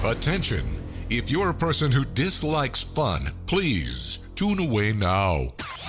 Attention! If you're a person who dislikes fun, please tune away now.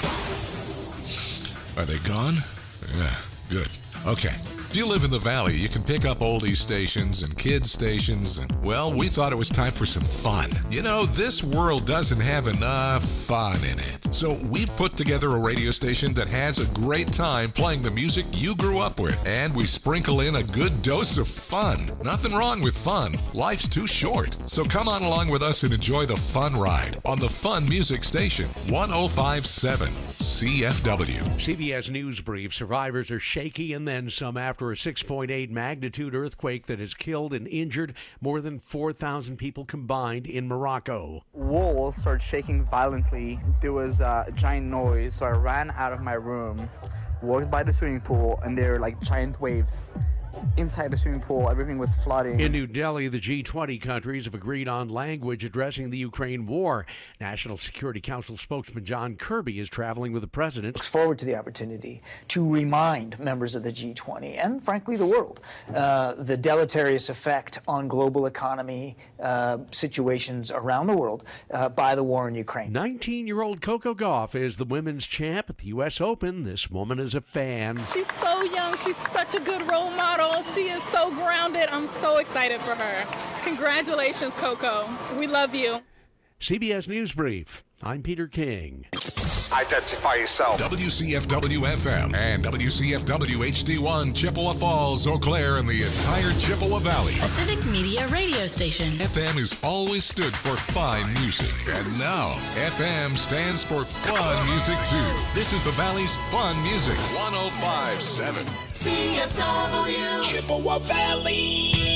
Are they gone? Yeah, good. Okay. If you live in the Valley, you can pick up oldie stations and kids stations, and, well, we thought it was time for some fun. You know, this world doesn't have enough fun in it. So we put together a radio station that has a great time playing the music you grew up with, and we sprinkle in a good dose of fun. Nothing wrong with fun. Life's too short. So come on along with us and enjoy the fun ride on the Fun Music Station, 105.7 CFW. CBS News Brief. Survivors are shaky and then some after a 6.8 magnitude earthquake that has killed and injured more than 4,000 people combined in Morocco. Walls started shaking violently. There was a giant noise, so I ran out of my room, walked by the swimming pool, and there were like giant waves. Inside the swimming pool, everything was flooding. In New Delhi, the G20 countries have agreed on language addressing the Ukraine war. National Security Council spokesman John Kirby is traveling with the president. Looks forward to the opportunity to remind members of the G20 and, frankly, the world, the deleterious effect on global economy situations around the world by the war in Ukraine. 19-year-old Coco Gauff is the women's champ at the U.S. Open. This woman is a fan. She's so young. She's such a good role model. She is so grounded. I'm so excited for her. Congratulations, Coco. We love you. CBS News Brief. I'm Peter King. Identify yourself. WCFW FM and WCFW HD1 Chippewa Falls, Eau Claire, and the entire Chippewa Valley. A civic media radio station. FM has always stood for fine music, and now FM stands for fun music too. This is the Valley's fun music. 105.7 CFW Chippewa Valley.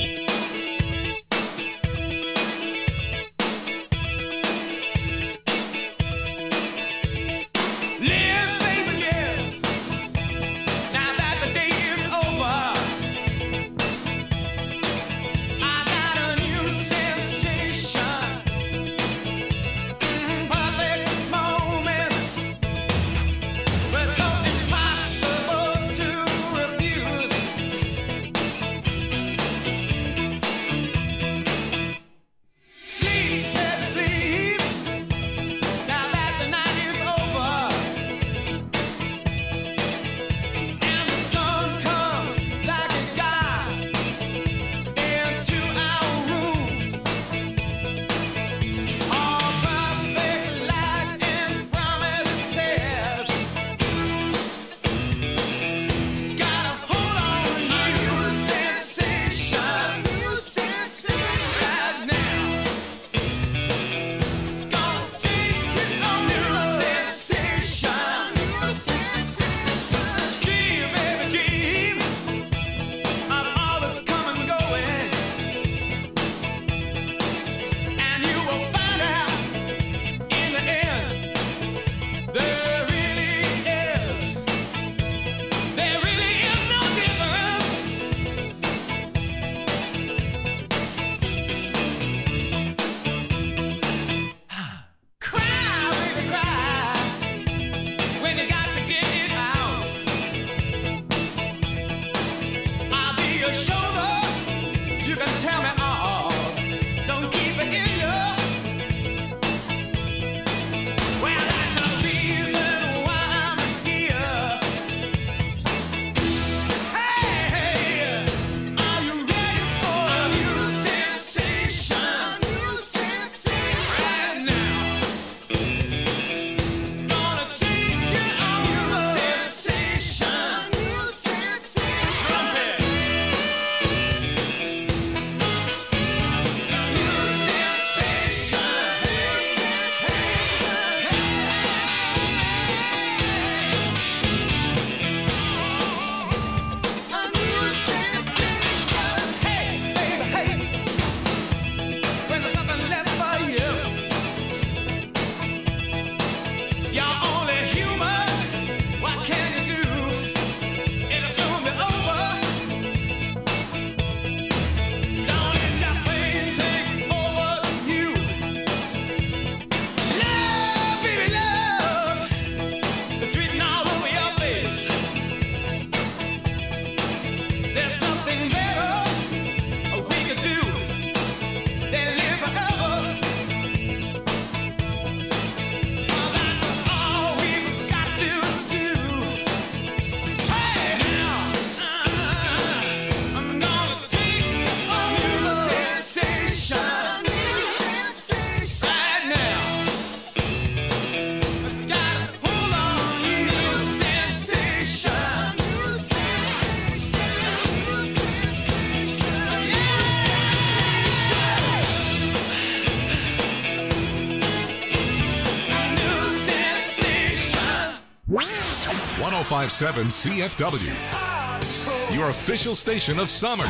1057 CFW, your official station of summer.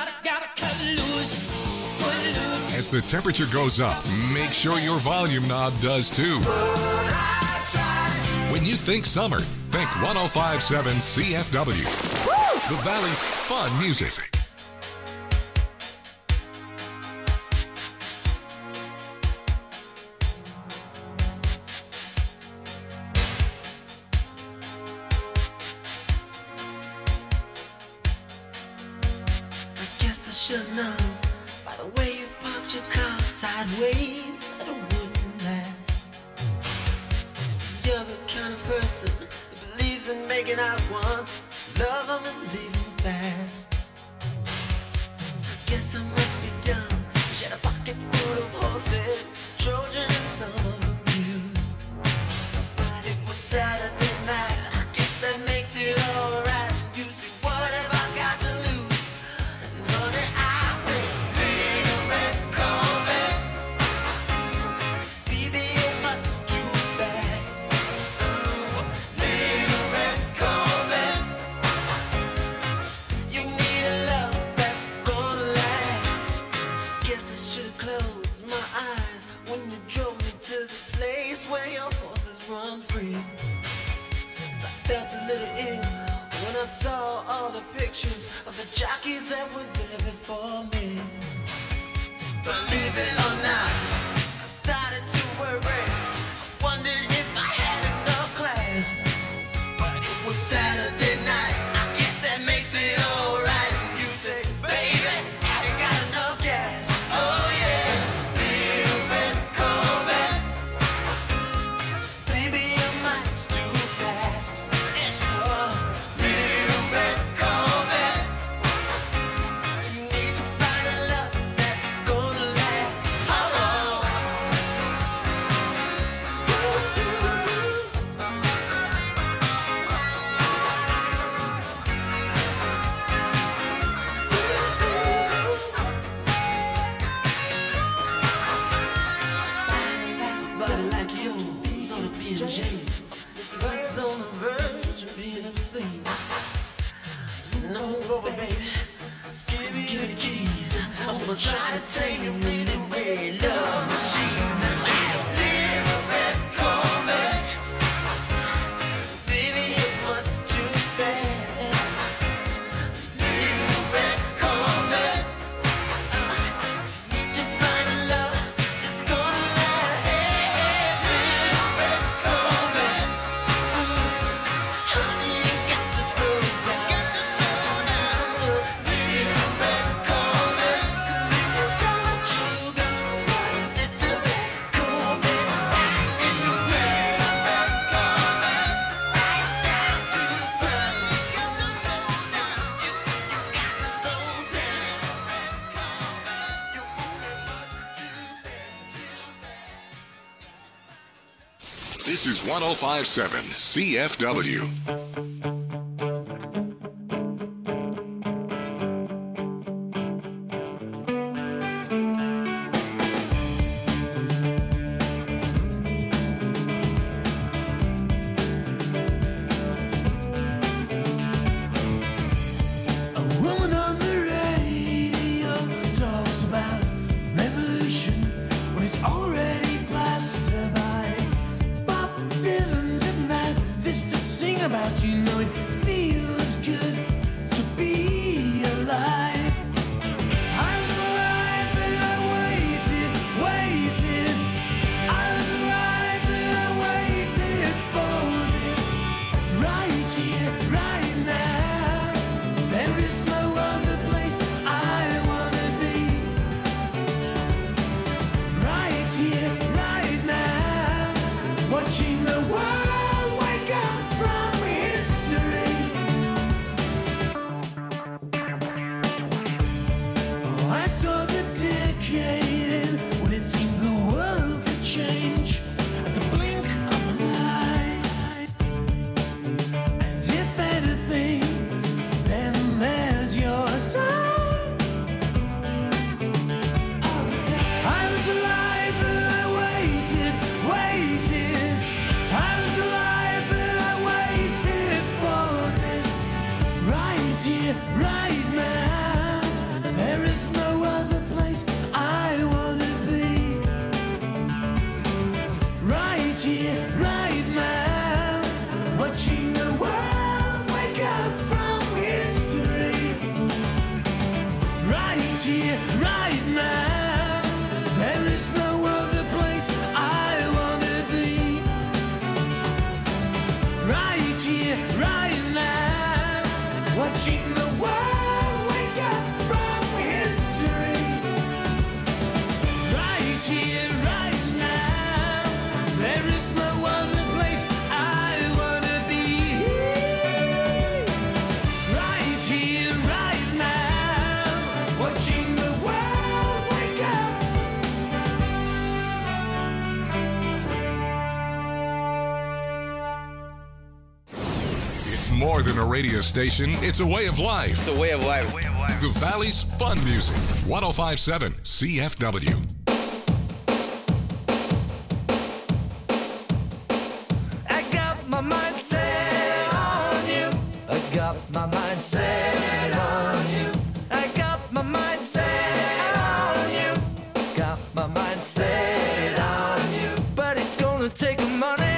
As the temperature goes up, make sure your volume knob does too. When you think summer, think 1057 CFW, the Valley's fun music. Should know by the way you parked your car sideways that it wouldn't last. You're the kind of person that believes in making out once, love them and leave them fast. I guess I must be dumb. She had a pocket full of horses, Trojan and some of them used. But it was Saturday night. I guess that makes it alright. You see, what have I got to lose? I saw all the pictures of the jockeys that were there before me. Believe it or not, I started to worry. I wondered if I had enough class. But it was Saturday night. I guess that makes it alright. You say, baby, have you got enough gas? Oh yeah, little red Corvette. Baby, you're much too fast. It's sure. Try to tame your little red love machine. Little red Corvette. Baby, you're much too fast. Little red Corvette. Need to find a love that's gonna last. Little red Corvette. Honey, you got to slow down. Little red Corvette. This is 1057 CFW. Watching the world wake up from history. here right now, watching the world wake up from history. Right here, right now, there is no other place I wanna be. Right here, right now, watching the world wake up. It's more than a radio station, it's a way of life. It's a way of life. The Valley's fun music. 1057 CFW. I got my mind set on you. I got my mind set on you. I got my mind set on you. Got my mind set on you. But it's gonna take money.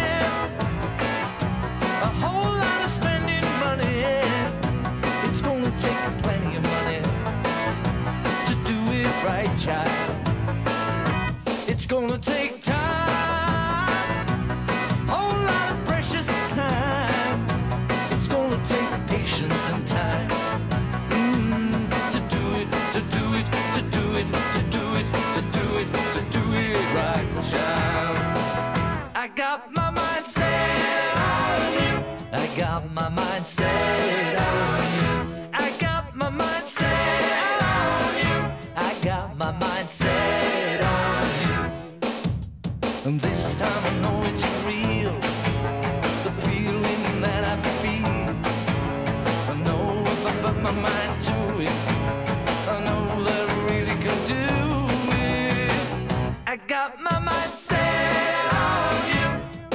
A whole lot of spending money. It's gonna take plenty of money to do it right, child. It's gonna take time. Whole lot of precious time. It's gonna take patience and time. To do it, to do it, to do it, to do it, to do it, to do it right, child. I got my mind set on you. I got my mind set on you. I got my mind set on you. I got my mind set on you. And this time I know it's real. The feeling that I feel. I know if I put my mind to it, I know that I really can do it. I got my mind set on you.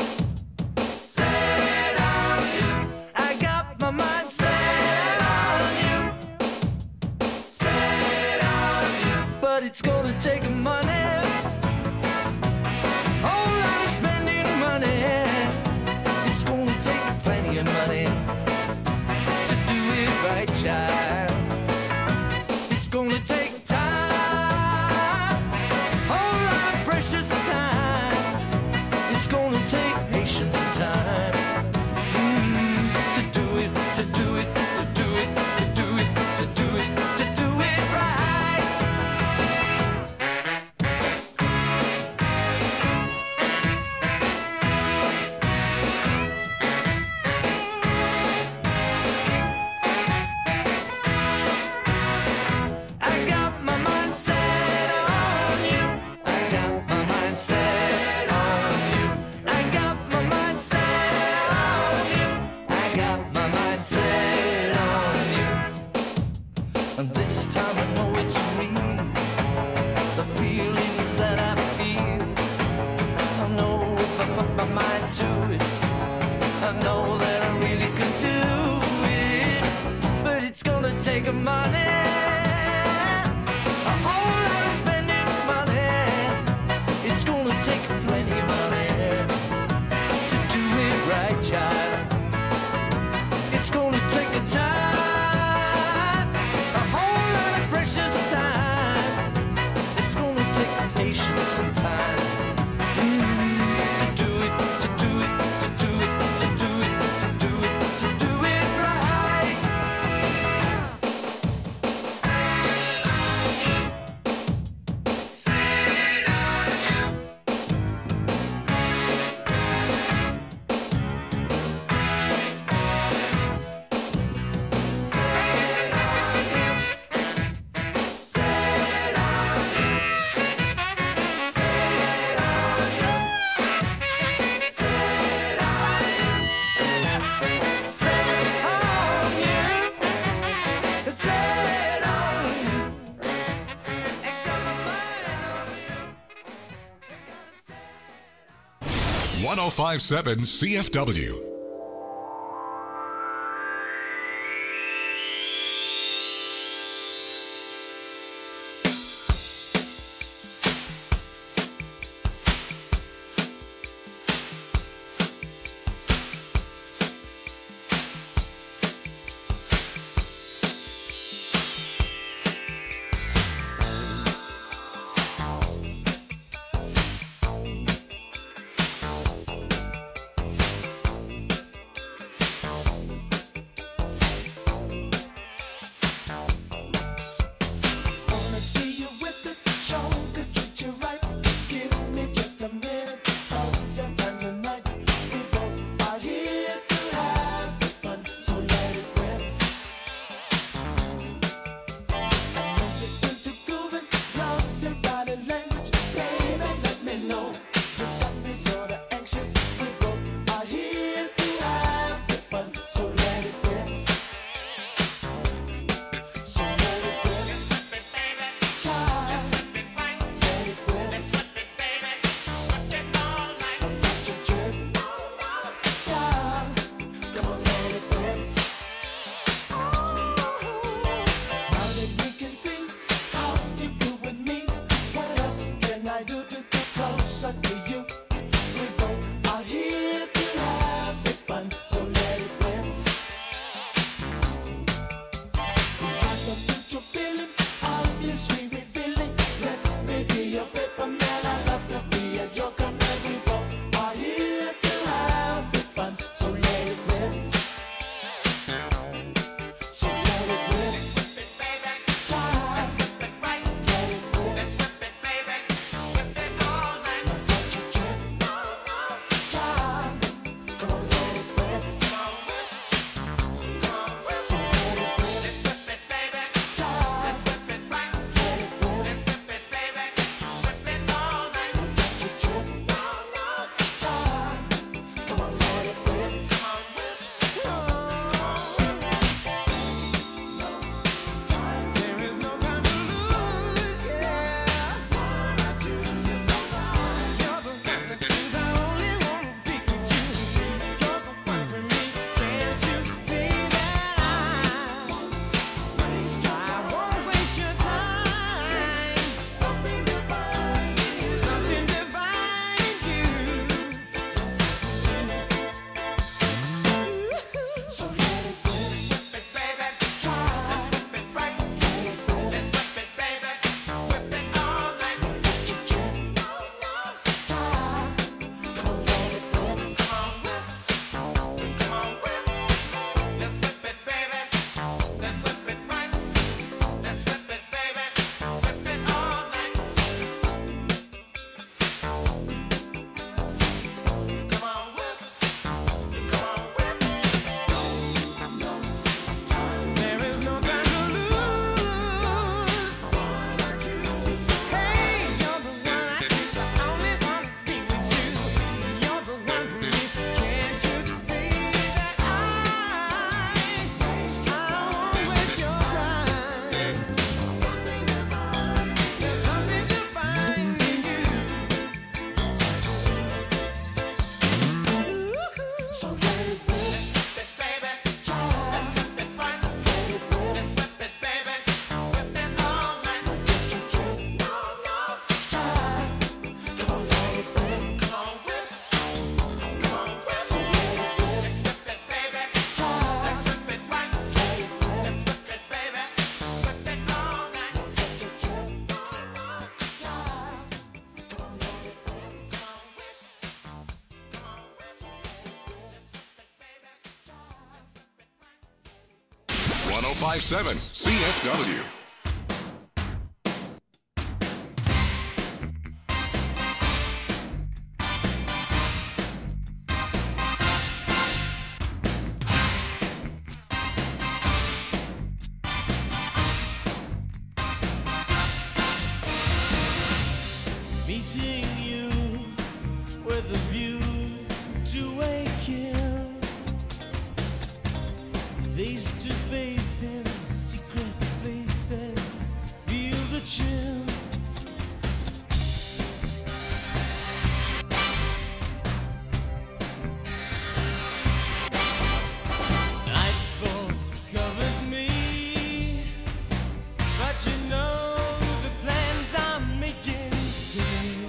Set on you. I got my mind set on you. Set on you. But it's gonna take money. Whole lot of spending money. It's gonna take plenty of money to do it right, child. It's gonna take time. Whole lot of precious time. It's gonna take patience and time. To do it, to do it, to do it, to do it, to do it, to do it right. I got my mind set on you. I got my mind set on you. I got my mind set on you. I got my mind set on you. And this time I know it's real. The feelings that I feel. I know if I put my mind to it, I know that I really can do it. But it's gonna take money. A whole lot of spending money. It's gonna take plenty of money to do it right, child. It's gonna take a time, a whole lot of precious time. It's gonna take patience and time. To do it, to do it, to do it, to do it, to do it, to do it right. Set on you. Set on you. Set on you. Set on you. Set on you. Set on you. Set on you. Set on you. Except my mind on you. 1057 CFW. 1057 CFW. Meeting you with a view to a kill, face to face in secret places, feel the chill. Nightfall covers me, but you know the plans I'm making still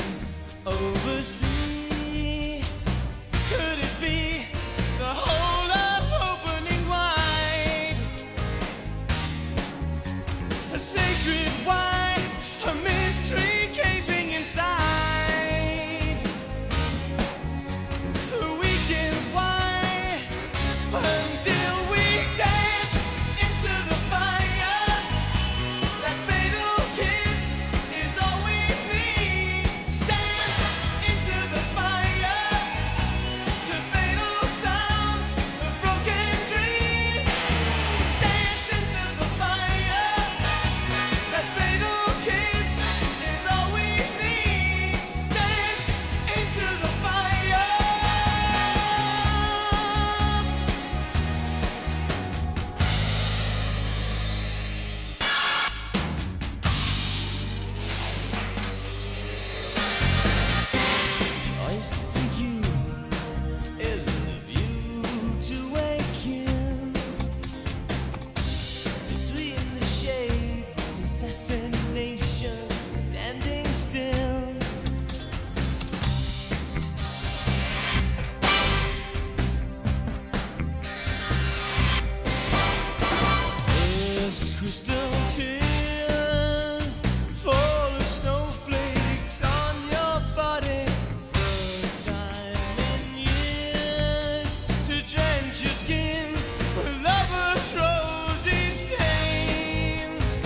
oversee. Could it be the whole of opening wide? A sacred wine, a mystery gaping inside. The weekend's wide until we dance into the fire. That fatal kiss is all we need. Dance into the fire to fatal sounds of broken dreams. Dance into the fire. That fatal kiss is all we need. Dance into the fire. Choice for you is the view to a kill. Between the shades, assassination standing still. First crystal tears fall as snowflakes on your body. First time in years to drench your skin with lover's rosy stain.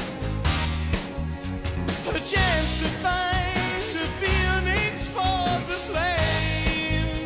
A chance to find the phoenix for the flame.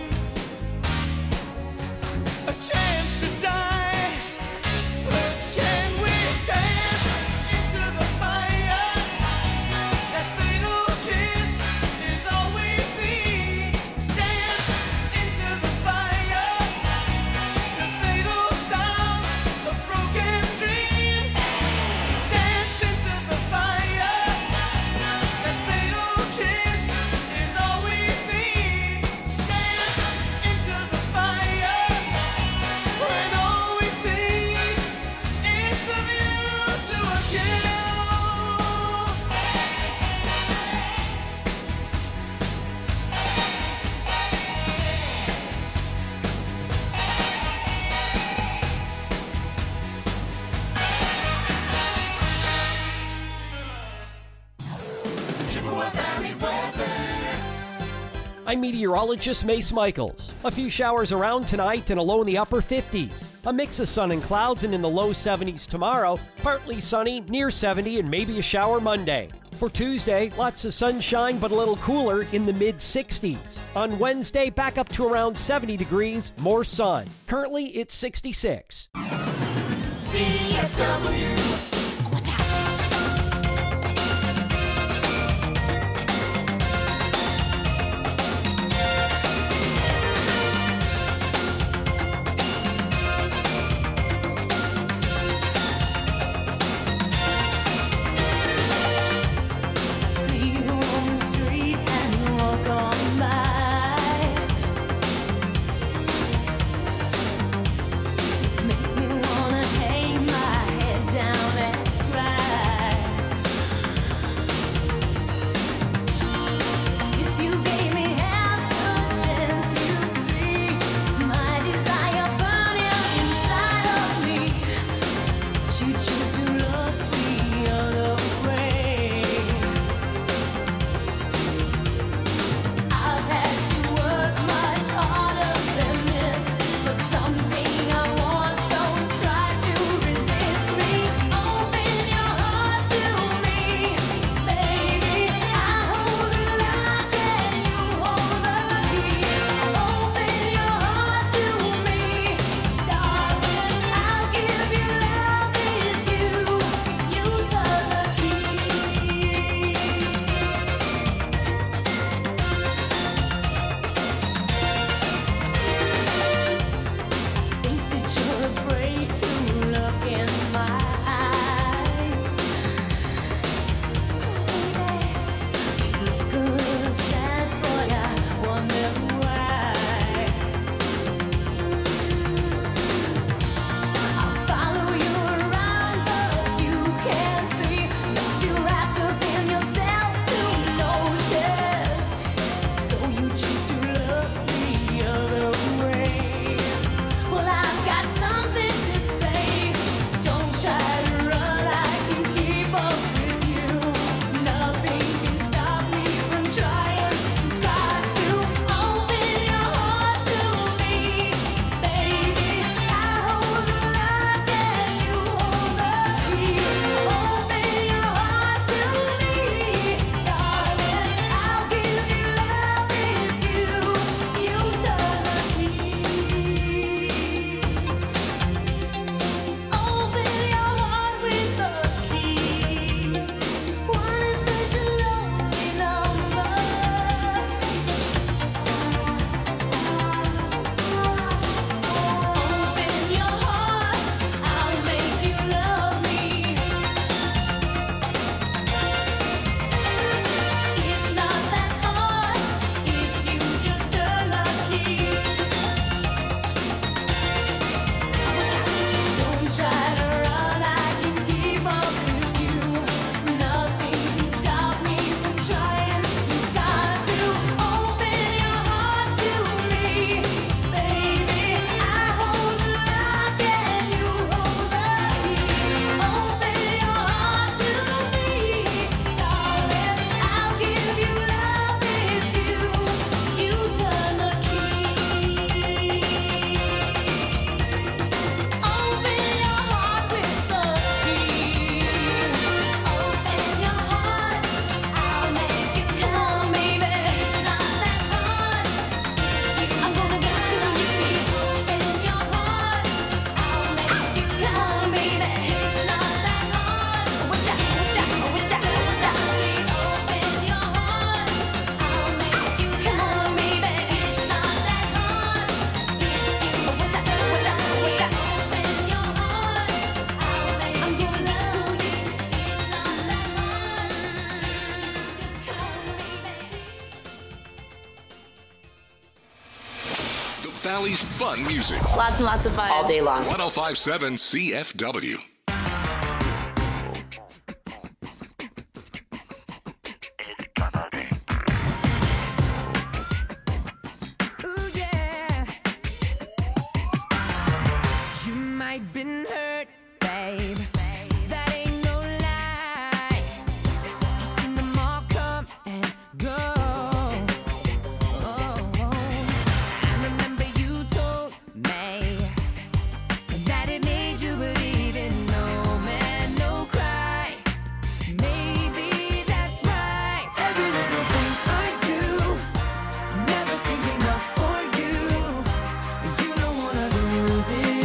A chance to die, but can we dance into the fire? That fatal kiss is all we need. Dance into the fire to fatal sounds of broken dreams. Dance into the fire. That fatal kiss is all we need. Dance into the fire when all we see is the view to a kill. I'm meteorologist Mace Michaels. A few showers around tonight and a low in the upper 50s. A mix of sun and clouds and in the low 70s tomorrow. Partly sunny, near 70, and maybe a shower Monday. For Tuesday, lots of sunshine but a little cooler in the mid 60s. On Wednesday, back up to around 70 degrees, more sun. Currently, it's 66. CFW. See you on the street and you walk on by. Make me wanna hang my head down. Valley's fun music. Lots and lots of fun. All day long. 105.7 CFW. Been hurt, babe. That ain't no lie. Just seen them all come and go. I remember you told me that it made you believe in no man, no cry. Maybe that's right. Every little thing I do never seems enough for you. You don't wanna lose it.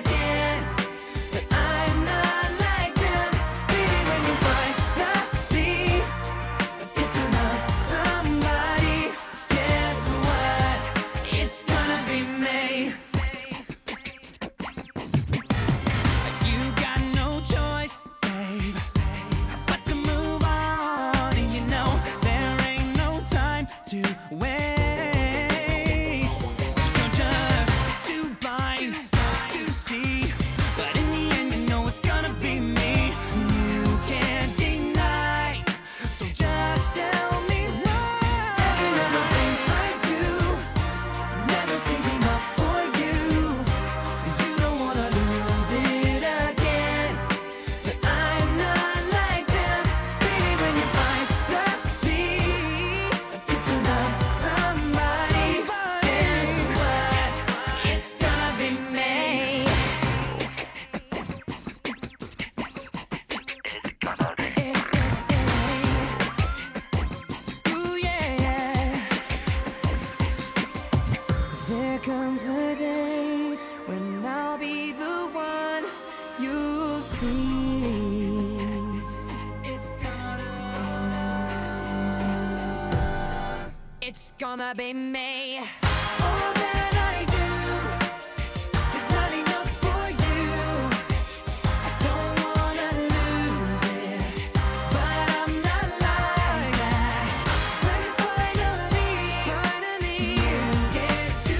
It's gonna be me. All that I do is not enough for you. I don't wanna lose it, but I'm not like that. When finally you get to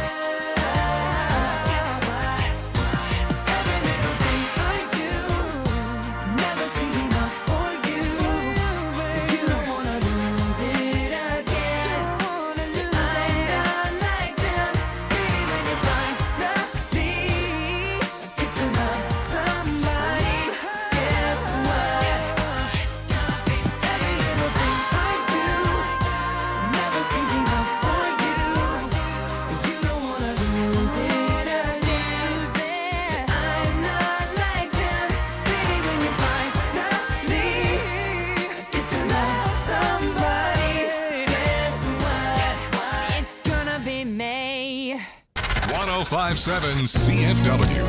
love, guess what? Every little thing I do never seems enough for you. You don't wanna lose it again. Me. 105.7 CFW.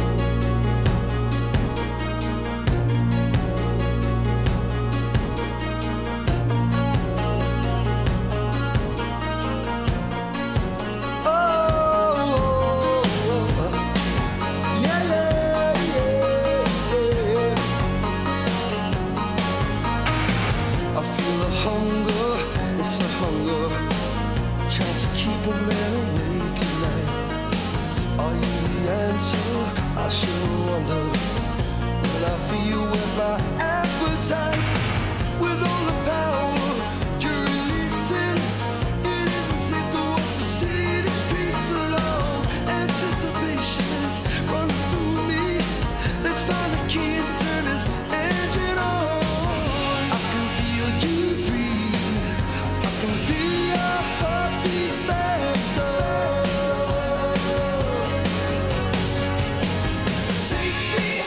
Take me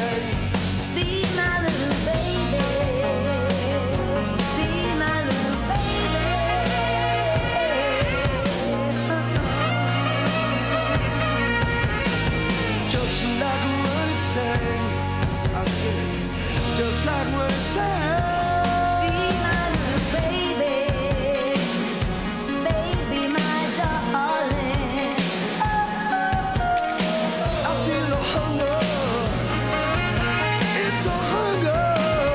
say. Be my little baby. Be my little baby. Just like what it say. I said, just like what it say. Be my little baby. Baby, my darling. I feel a hunger. It's a hunger.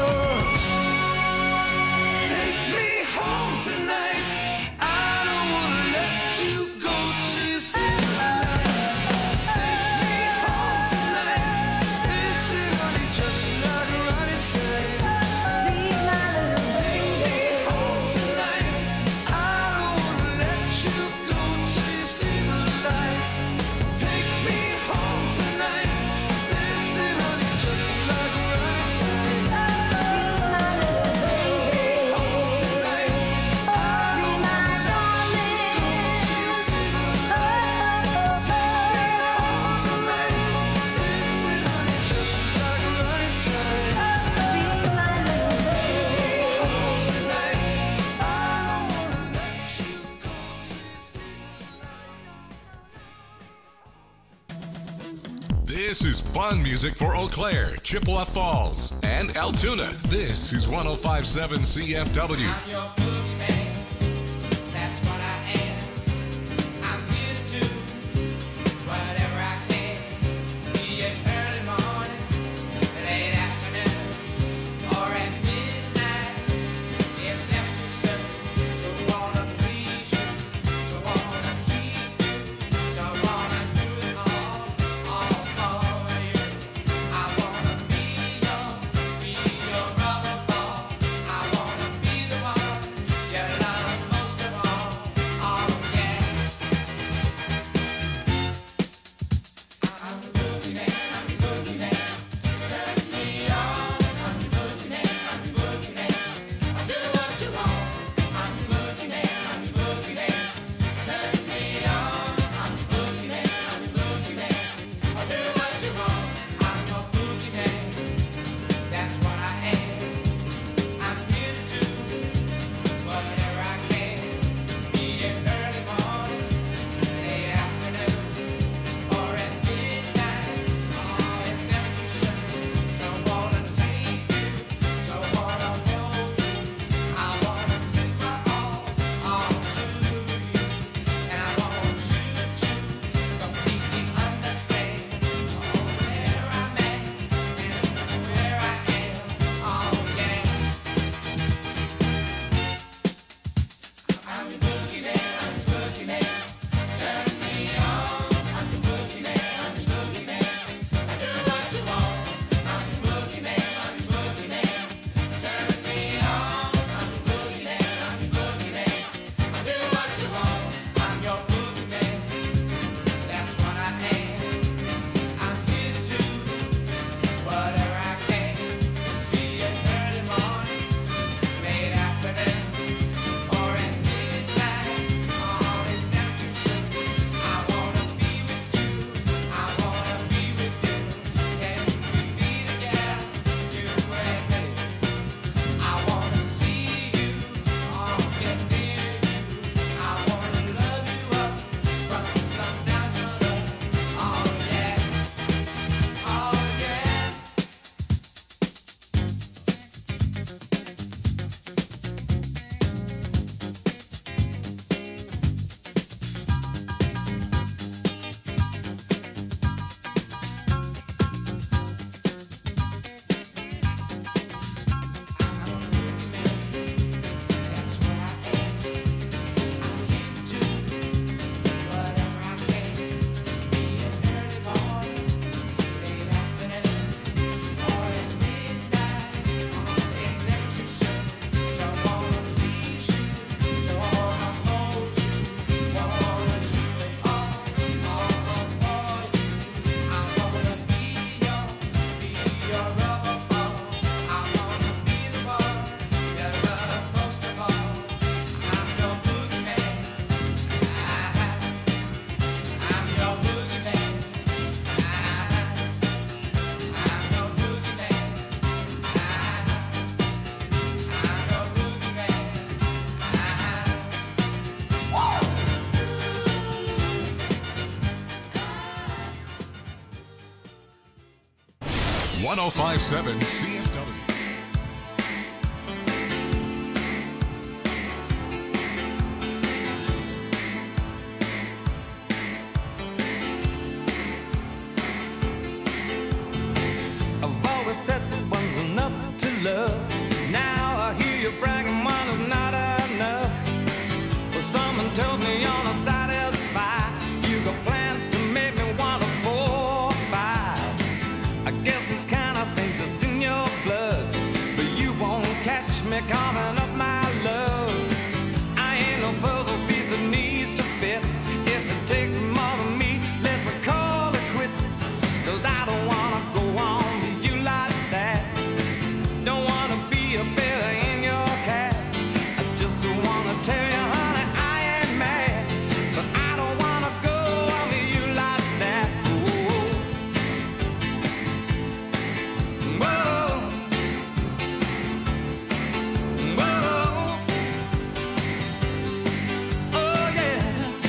Take me home tonight. I don't wanna let you go till you see the light. Take me home tonight. Listen, honey, just like Ronnie said. Be my little Take me home tonight. I don't wanna let you go till you see the light. Take me home tonight. Listen, honey, just like Ronnie said. Take me home tonight. I don't wanna let you go till you see the light. Take me home tonight. Listen, honey, just like Ronnie said. Be my little Home tonight. I don't wanna let you go till you see the light. This is fun music for Eau Claire, Chippewa Falls, and Altoona. This is 105.7 CFW. I'm your boogeyman. That's what I am. I'm here to do whatever I can. Be it early morning, late afternoon, or at midnight. It's never too soon to wanna please you, to wanna keep you, to wanna do it all for you. I wanna be your rubber ball. I wanna be the one 1057 CFW. I've always said that one's enough to love. Now I hear you bragging one is not enough. Well, someone tells me you're not satisfied. You got plans to make me want a 4 or 5. I guess this kind of thing's just in your blood, but you won't catch me calling up my love. I ain't no puzzle piece that needs to fit. If it takes more than me, let's call it quits. 'Cause I don't wanna go on with you like that. Don't wanna be a feather in your cap. I just wanna tell you, honey, I ain't mad, but I don't wanna go on with you like that. Whoa. Whoa. Whoa. Oh yeah.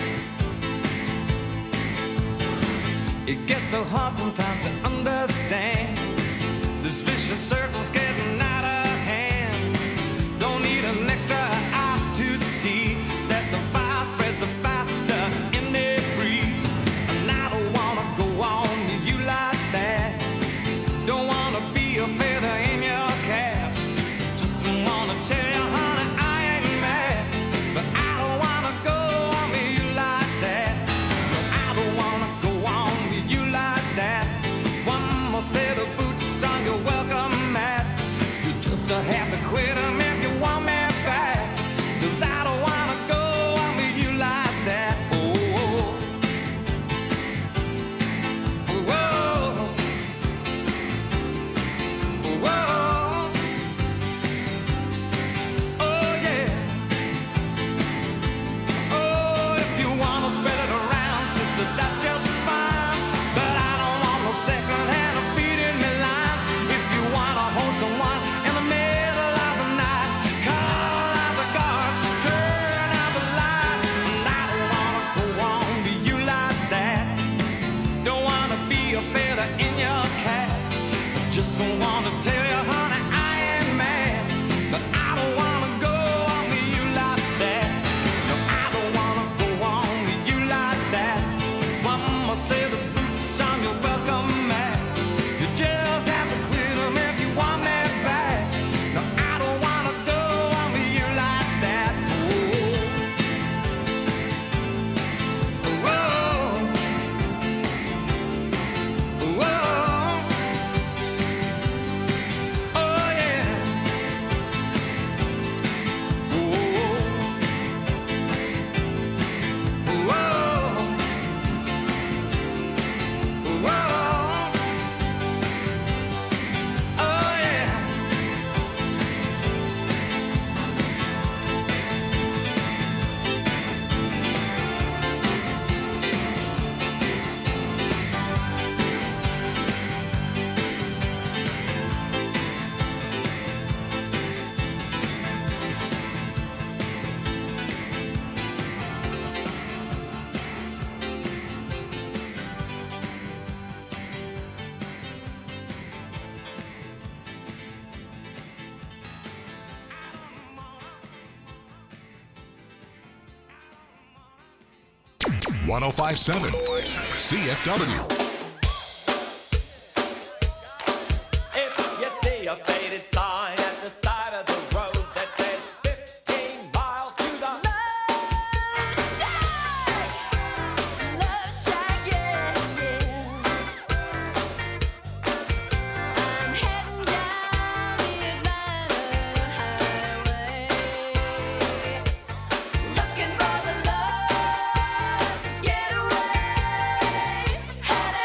It gets so hard sometimes to understand. This vicious circle's getting out of hand. Don't need an extra eye to see that the fire spreads faster in the breeze. And I don't wanna go on with you like that. Don't wanna be a feather in your cap. Just wanna tell you, honey, I ain't mad, but I don't wanna go on with you like that. No, I don't wanna go on with you like that. One more set of boots on your welcome mat. You just have to quit 'em if you want me back. 'Cause I don't wanna go on with you like that. Oh, whoa, whoa, oh yeah. Oh, if you wanna spread it around, sister, that's just fine. But I don't want no second-hand feeding me lines. If you wanna hold someone in the middle of the night, call out the guards, turn out the light. And I don't wanna go on with you like that. Don't wanna be a feather in your cap. Just wanna tell you, honey, I ain't mad, but I don't wanna go on with you like that. No, I don't wanna go on with you like that. One more set of boots on your welcome mat. You just have to quit 'em if you want me back. No, I don't wanna go on with you like that. Oh, whoa, whoa. Oh yeah. Whoa. Whoa. Whoa. Oh yeah. 1057 CFW. If you see a faded sign at the side of the road that says 15 miles to the Love Shack, yeah, yeah. I'm heading down the Atlanta highway, looking for the love getaway. Had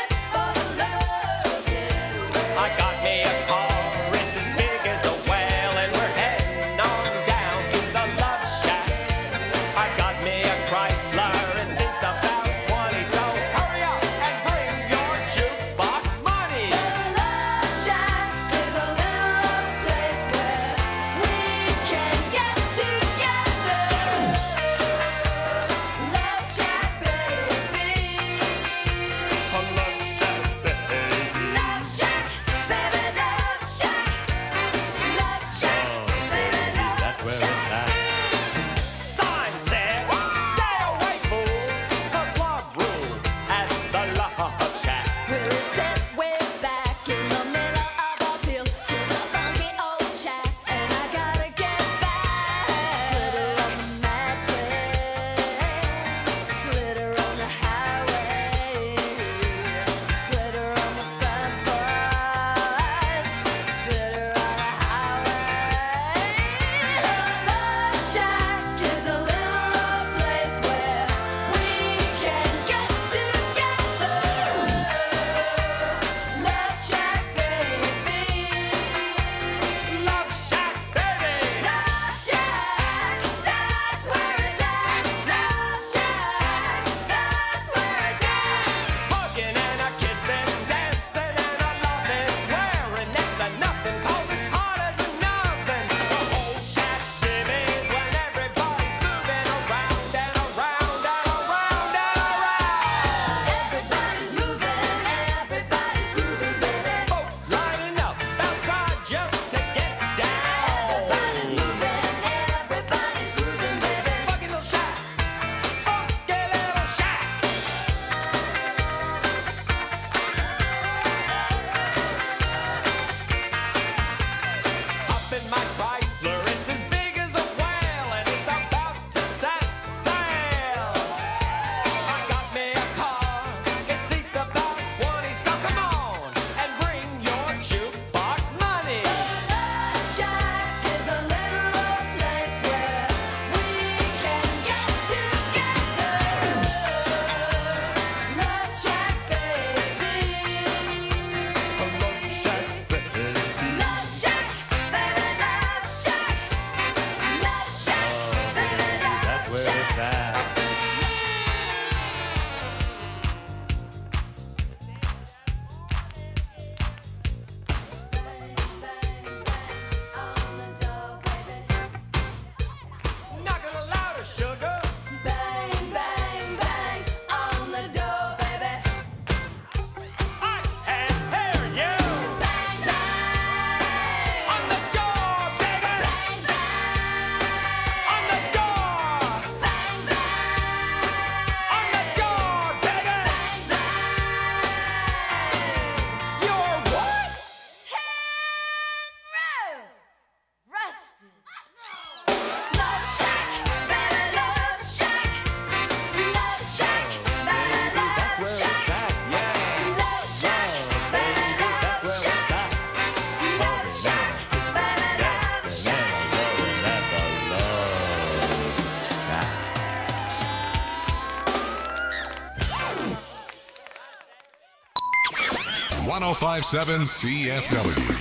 1057 CFW.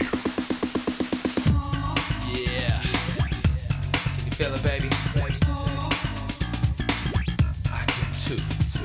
Yeah. Can you feel it, baby? I can too.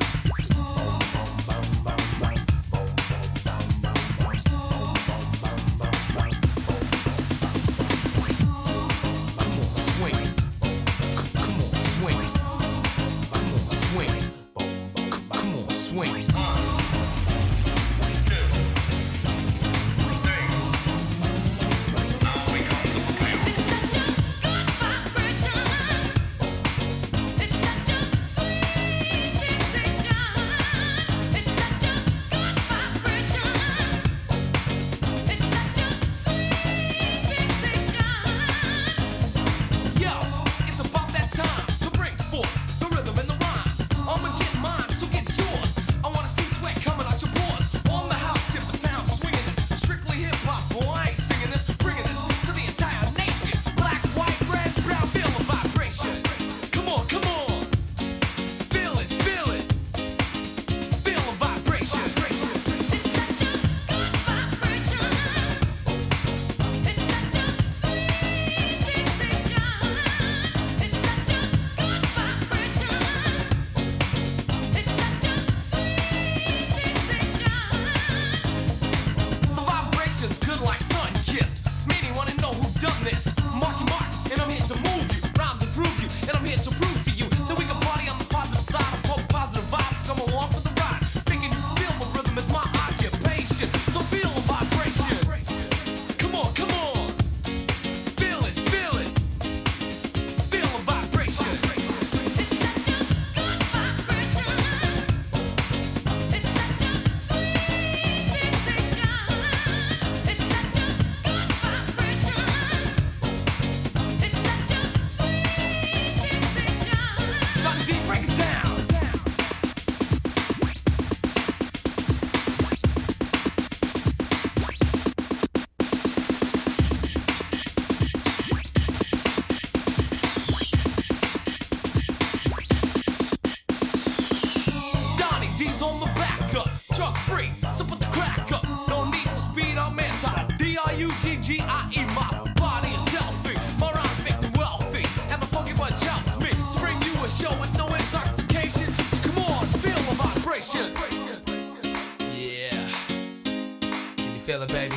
D-R-U-G-G-I-E, my body is healthy, my rhymes make me wealthy, and the funky bunch helps me to bring you a show with no intoxication. So come on, feel the vibration. Yeah. Can you feel it, baby?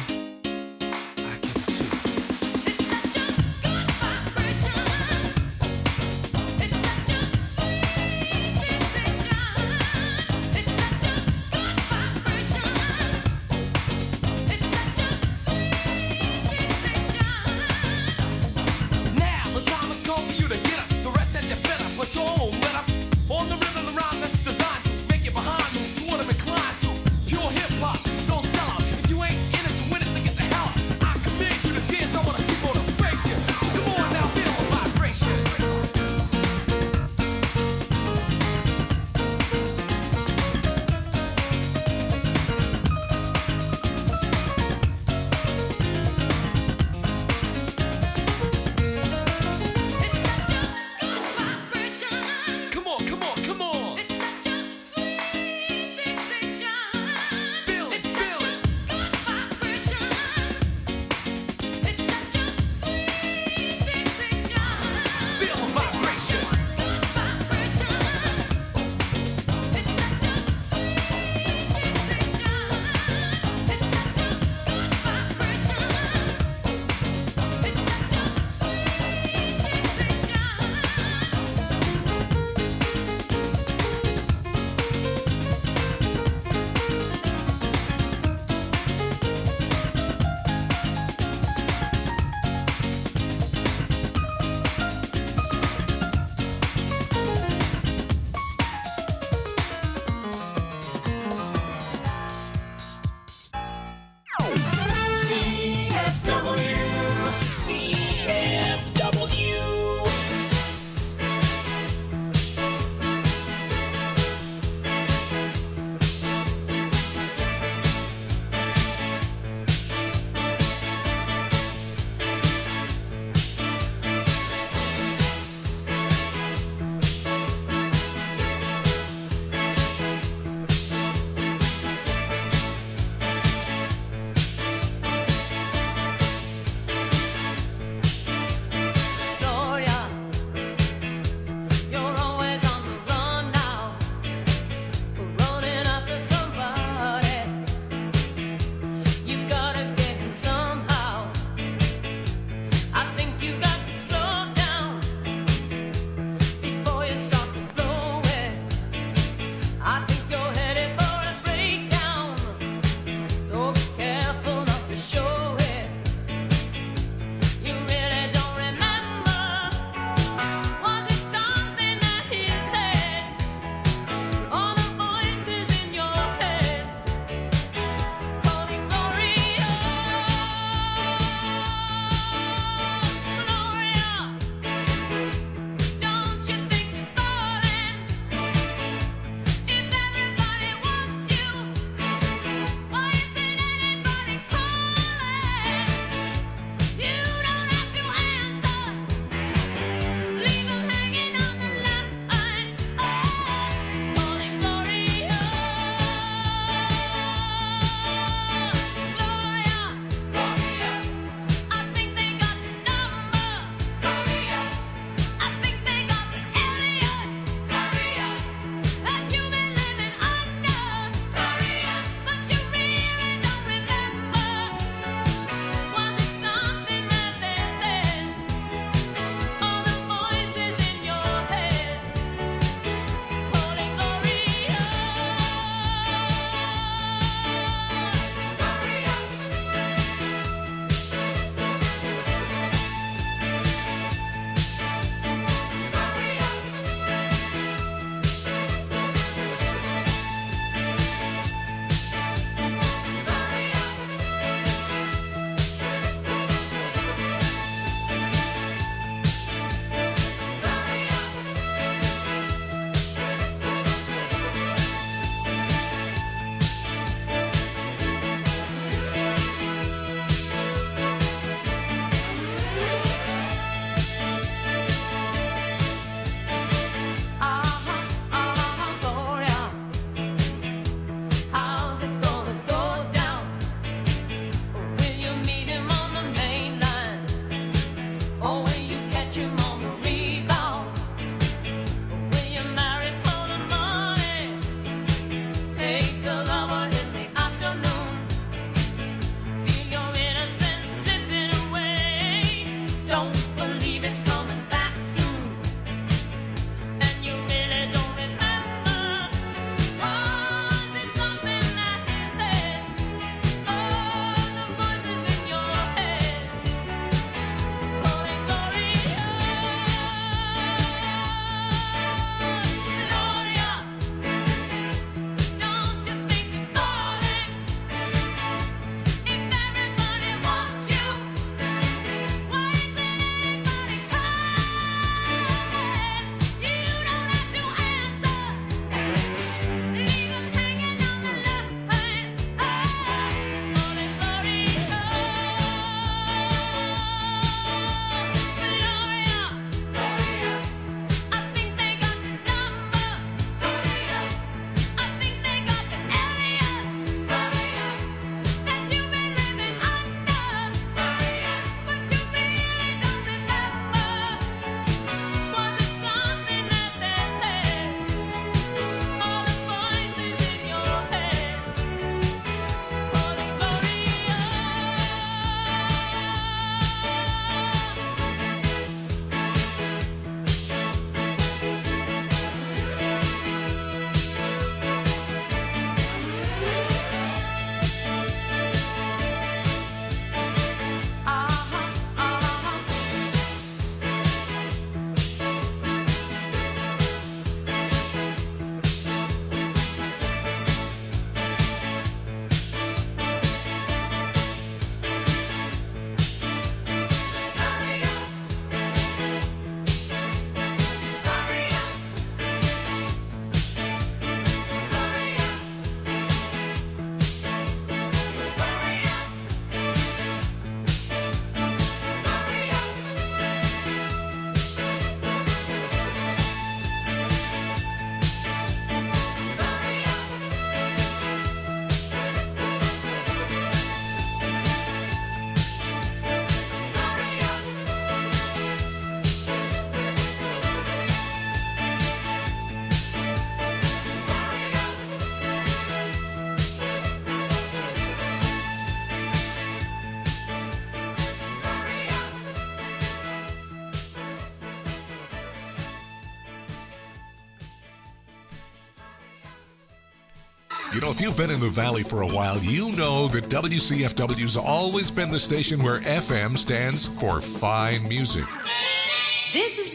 You know, if you've been in the Valley for a while, you know that WCFW's always been the station where FM stands for fine music. This is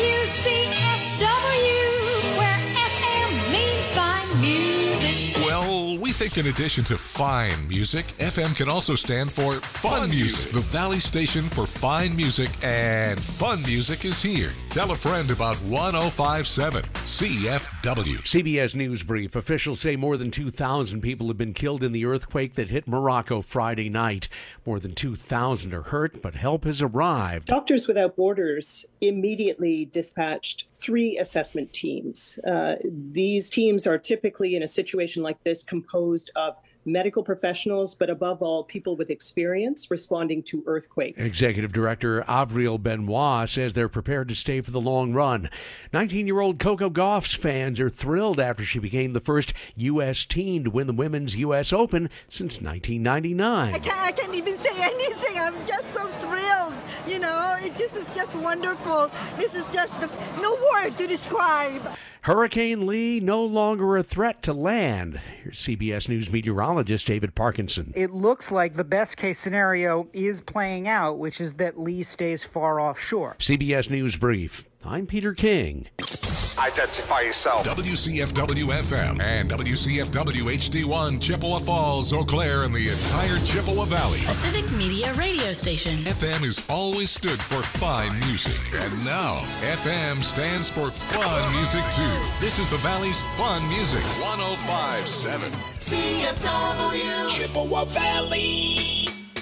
WCFW, where FM means fine music. Well, we think in addition to fine music, FM can also stand for fun music. The Valley station for fine music and fun music is here. Tell a friend about 105.7 CFW. CBS News Brief. Officials say more than 2,000 people have been killed in the earthquake that hit Morocco Friday night. More than 2,000 are hurt, but help has arrived. Doctors Without Borders immediately dispatched 3 assessment teams. These teams are typically, in a situation like this, composed of medical professionals, but above all, people with experience responding to earthquakes. Executive Director Avril Benoit says they're prepared to stay for the long run. 19-year-old Coco Gauff's fans are thrilled after she became the first U.S. teen to win the Women's U.S. Open since 1999. I can't even say anything. I'm just so thrilled. You know, this is just wonderful. This is just no word to describe. Hurricane Lee no longer a threat to land. Here's CBS News meteorologist David Parkinson. It looks like the best case scenario is playing out, which is that Lee stays far offshore. CBS News Brief. I'm Peter King. Identify yourself. WCFW FM and WCFW HD1, Chippewa Falls, Eau Claire, and the entire Chippewa Valley. A civic media radio station. FM has always stood for fine music. And now, FM stands for fun music, too. This is the Valley's fun music. 105.7 CFW. Chippewa Valley.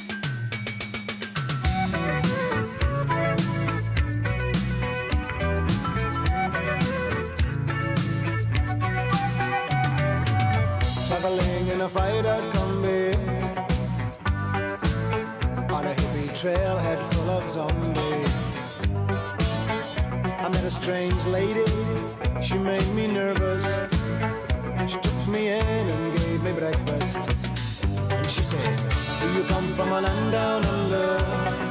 Traveling in a fried-out Kombi on a hippie trailhead full of zombies. I met a strange lady, she made me nervous. She took me in and gave me breakfast. And she said, do you come from a land down under?